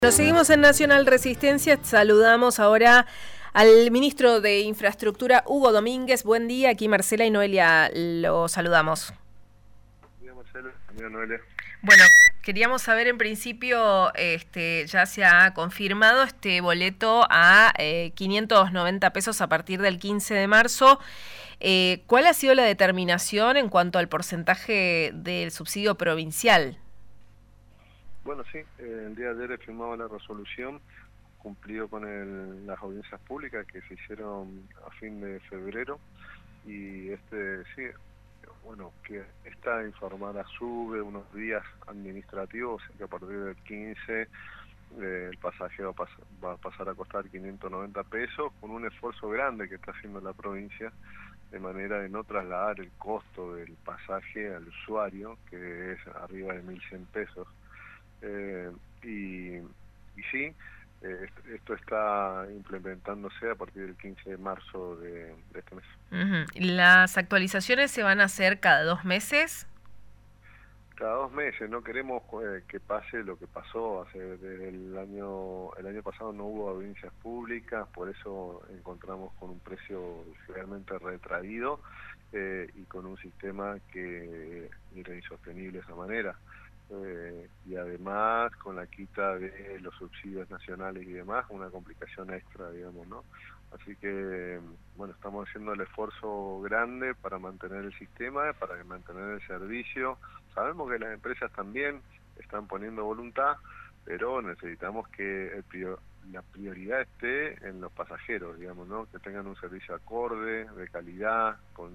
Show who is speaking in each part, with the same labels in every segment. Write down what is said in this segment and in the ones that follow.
Speaker 1: Nos seguimos en Nacional Resistencia. Saludamos ahora al ministro de Infraestructura, Hugo Domínguez. Buen día, aquí Marcela y Noelia lo saludamos.
Speaker 2: Buen día, Marcela. Buen día, Noelia.
Speaker 1: Bueno, queríamos saber en principio, ya se ha confirmado este boleto a 590 pesos a partir del 15 de marzo. ¿Cuál ha sido la determinación en cuanto al porcentaje del subsidio provincial?
Speaker 2: Bueno, sí, el día de ayer he firmado la resolución, cumplido con las audiencias públicas que se hicieron a fin de febrero, y sí, bueno, que esta informada sube unos días administrativos, o sea que a partir del 15 el pasaje va a pasar a costar 590 pesos, con un esfuerzo grande que está haciendo la provincia, de manera de no trasladar el costo del pasaje al usuario, que es arriba de 1.100 pesos. Y sí, esto está implementándose a partir del 15 de marzo de este mes.
Speaker 1: ¿Las actualizaciones se van a hacer cada 2 meses?
Speaker 2: Cada 2 meses, no queremos que pase lo que pasó desde el año pasado. No hubo audiencias públicas, por eso encontramos con un precio realmente retraído y con un sistema que era insostenible de esa manera. Y además con la quita de los subsidios nacionales y demás, una complicación extra, digamos, ¿no? Así que, bueno, estamos haciendo el esfuerzo grande para mantener el sistema, para mantener el servicio. Sabemos que las empresas también están poniendo voluntad, pero necesitamos que la prioridad esté en los pasajeros, digamos, ¿no? Que tengan un servicio acorde, de calidad,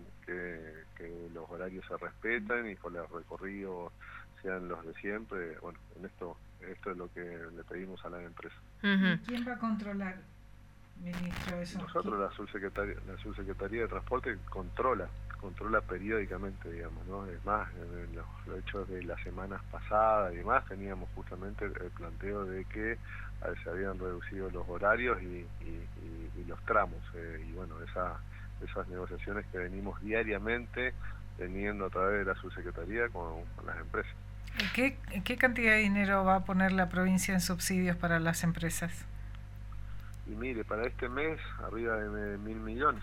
Speaker 2: que los horarios se respeten y con los recorridos sean los de siempre. Bueno, esto es lo que le pedimos a las empresas.
Speaker 3: ¿Y quién va a controlar, ministro, eso?
Speaker 2: Nosotros, la subsecretaría de Transporte controla periódicamente, digamos, ¿no? Es más, en los hechos de las semanas pasadas y demás, teníamos justamente el planteo de que se habían reducido los horarios y los tramos, y bueno, esas negociaciones que venimos diariamente teniendo a través de la subsecretaría con las empresas.
Speaker 3: ¿Qué cantidad de dinero va a poner la provincia en subsidios para las empresas?
Speaker 2: Y mire, para este mes arriba de 1.000 millones,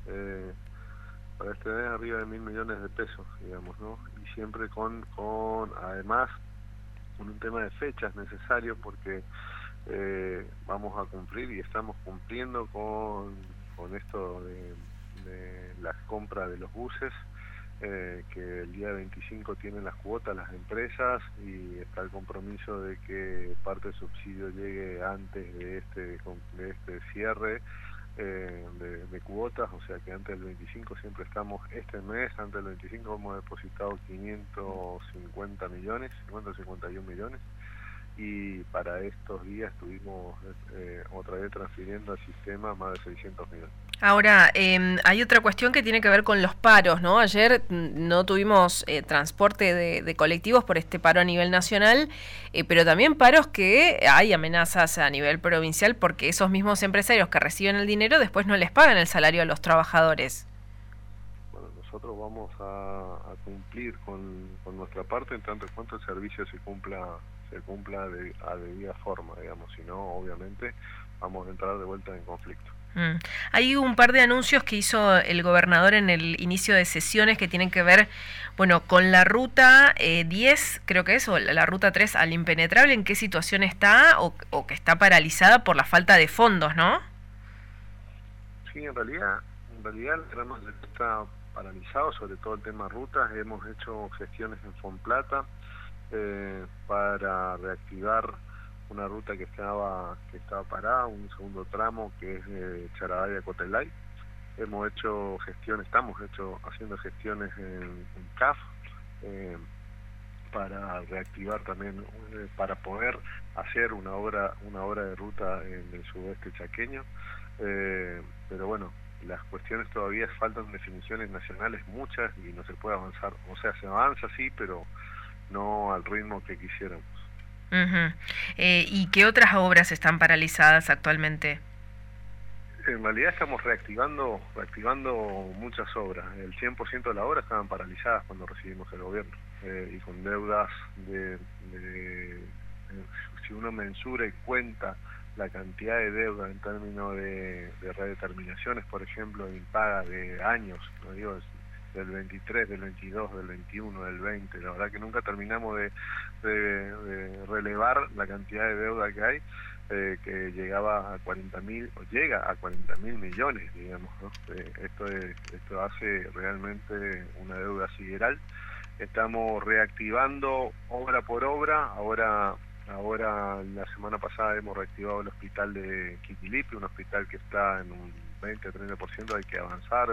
Speaker 2: para este mes arriba de 1.000 millones de pesos, digamos, ¿no? Y siempre además con un tema de fechas necesario, porque vamos a cumplir y estamos cumpliendo con esto de la compra de los buses, que el día 25 tienen las cuotas las empresas, y está el compromiso de que parte del subsidio llegue antes de este cierre de cuotas, o sea que antes del 25 siempre estamos. Este mes, antes del 25, hemos depositado 551 millones, y para estos días estuvimos otra vez transfiriendo al sistema más de 600 millones.
Speaker 1: Ahora, hay otra cuestión que tiene que ver con los paros, ¿no? Ayer no tuvimos transporte de colectivos por este paro a nivel nacional, pero también paros que hay amenazas a nivel provincial, porque esos mismos empresarios que reciben el dinero después no les pagan el salario a los trabajadores.
Speaker 2: Bueno, nosotros vamos a cumplir con nuestra parte en tanto en cuanto el servicio se cumpla a debida forma, digamos, si no, obviamente vamos a entrar de vuelta en conflicto.
Speaker 1: Hay un par de anuncios que hizo el gobernador en el inicio de sesiones que tienen que ver, bueno, con la ruta 10, creo que es, o la ruta 3 al impenetrable. ¿En qué situación está o que está paralizada por la falta de fondos, no?
Speaker 2: Sí, en realidad el tramo está paralizado, sobre todo el tema rutas. Hemos hecho gestiones en Fonplata para reactivar una ruta que estaba parada, un segundo tramo que es de Charabaya a Cotelay. Estamos haciendo gestiones en CAF para reactivar también, para poder hacer una obra de ruta en el sudeste chaqueño, pero bueno, las cuestiones todavía faltan definiciones nacionales muchas y no se puede avanzar, o sea, se avanza sí, pero no al ritmo que quisiéramos.
Speaker 1: ¿Y qué otras obras están paralizadas actualmente?
Speaker 2: En realidad estamos reactivando muchas obras. El 100% de las obras estaban paralizadas cuando recibimos el gobierno, y con deudas de si uno mensura y cuenta la cantidad de deuda en términos de redeterminaciones, por ejemplo, de impagas de años, no digo del 23, del 22, del 21, del 20, la verdad que nunca terminamos de relevar la cantidad de deuda que hay, que llegaba a 40.000, o llega a 40.000 millones, digamos, ¿no? Esto hace realmente una deuda sideral. Estamos reactivando obra por obra. Ahora la semana pasada hemos reactivado el hospital de Quiquilipe, un hospital que está en un 20-30%, hay que avanzar,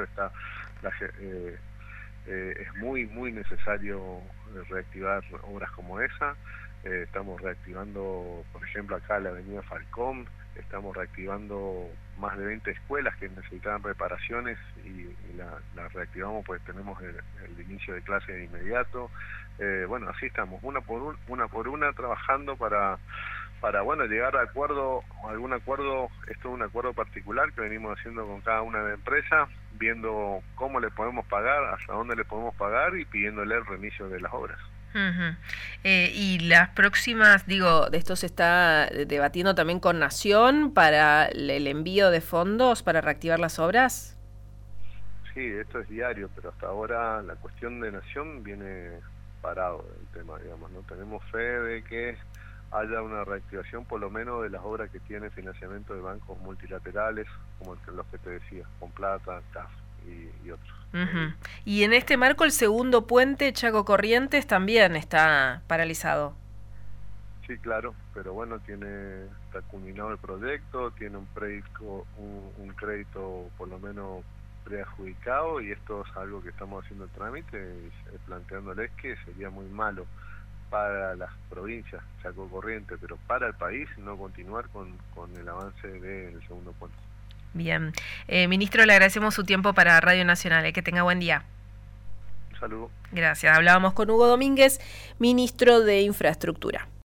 Speaker 2: es muy necesario reactivar obras como esa. Estamos reactivando, por ejemplo, acá la avenida Falcón, estamos reactivando más de 20 escuelas que necesitaban reparaciones y las reactivamos, pues tenemos el inicio de clase de inmediato. Bueno, así estamos, una por una trabajando para bueno, llegar a algún acuerdo. Esto es un acuerdo particular que venimos haciendo con cada una de las empresas, viendo cómo le podemos pagar, hasta dónde le podemos pagar y pidiéndole el reinicio de las obras.
Speaker 1: Uh-huh. Y las próximas, de esto se está debatiendo también con Nación para el envío de fondos para reactivar las obras.
Speaker 2: Sí, esto es diario, pero hasta ahora la cuestión de Nación viene parado el tema, digamos, no tenemos fe de que haya una reactivación por lo menos de las obras que tienen financiamiento de bancos multilaterales, como los que te decía, con Plata, CAF y otros.
Speaker 1: Uh-huh. Y en este marco el segundo puente Chaco Corrientes también está paralizado.
Speaker 2: Sí, claro, pero bueno, está culminado el proyecto, tiene un crédito por lo menos preadjudicado, y esto es algo que estamos haciendo el trámite, planteándoles que sería muy malo para las provincias, Chaco Corrientes, pero para el país no continuar con el avance del segundo puente.
Speaker 1: Bien. Ministro, le agradecemos su tiempo para Radio Nacional. Que tenga buen día.
Speaker 2: Un saludo.
Speaker 1: Gracias. Hablábamos con Hugo Domínguez, ministro de Infraestructura.